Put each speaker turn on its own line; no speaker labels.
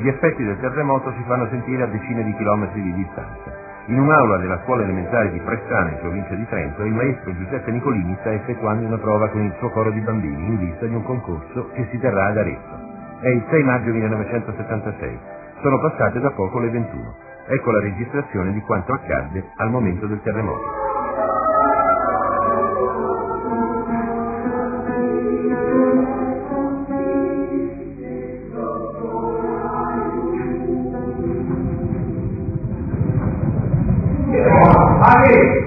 Gli effetti del terremoto si fanno sentire a decine di chilometri di distanza. In un'aula della scuola elementare di Pressana, in provincia di Trento, il maestro Giuseppe Nicolini sta effettuando una prova con il suo coro di bambini in vista di un concorso che si terrà ad Arezzo. È il 6 maggio 1976. Sono passate da poco le 21. Ecco la registrazione di quanto accadde al momento del terremoto.
Allez!